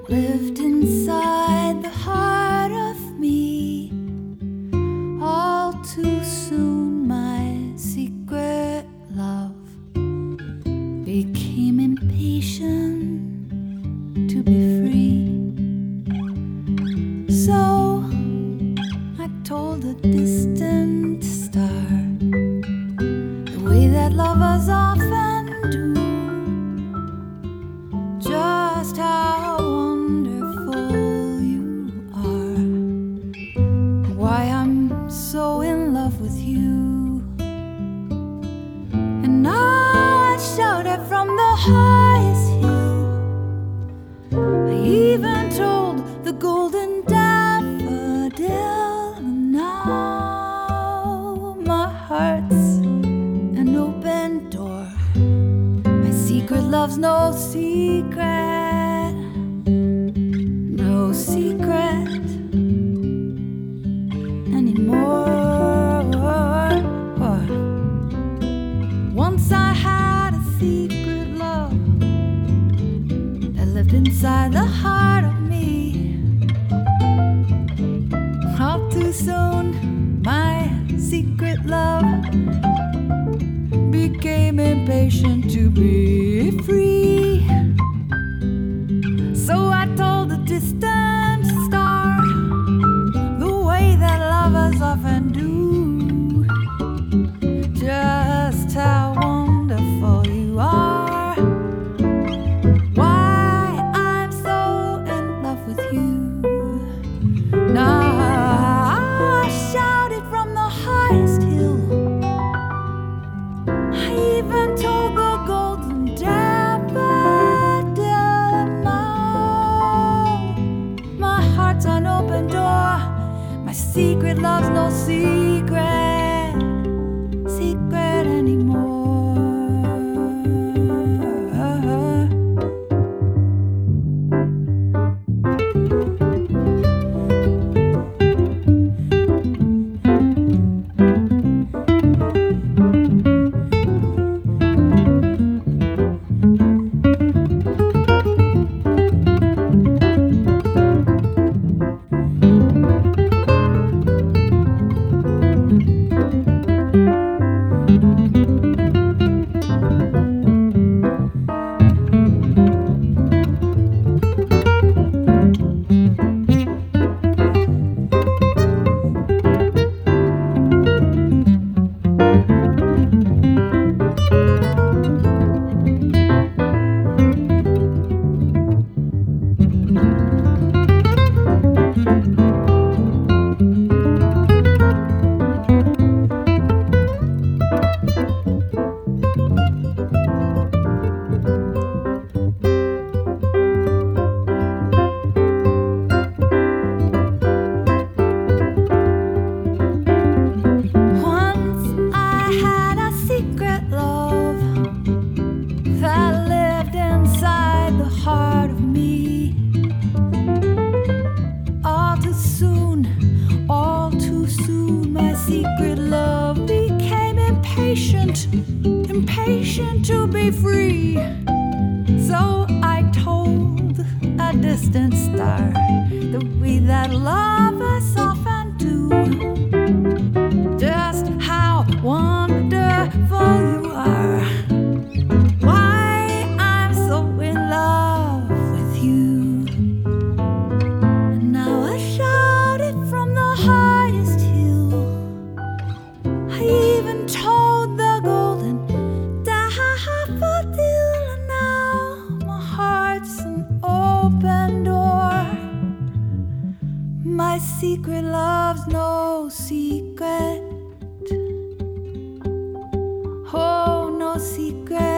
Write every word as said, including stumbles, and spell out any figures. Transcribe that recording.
lived inside the heart of me. All too soon my secret love became impatient to be free. So I told a distant star, the way that lovers often do, just how wonderful you are, why I'm so in love with you. And now I shout it from the highest hill. I even told the golden daffodil. And now my heart's an open door. My secret love's no secret, no secret anymore. Once I had a secret love that lived inside the heart of me. All too soon my secret love became impatient to be free. So I told the distant star, the way that lovers often do, just how wonderful you are, why I'm so in love with you. Now I shouted from the highest hill. I even told the golden daffodil. Now my heart's an open door. My secret love's no secret, secret anymore. Impatient to be free. So I told a distant star, the way that lovers often do, just how wonderful you are, why I'm so in love with you. And now I shout it from the highest hill. I even told the golden daffodil. And now my heart's an open door. My secret love's no secret, oh, no secret.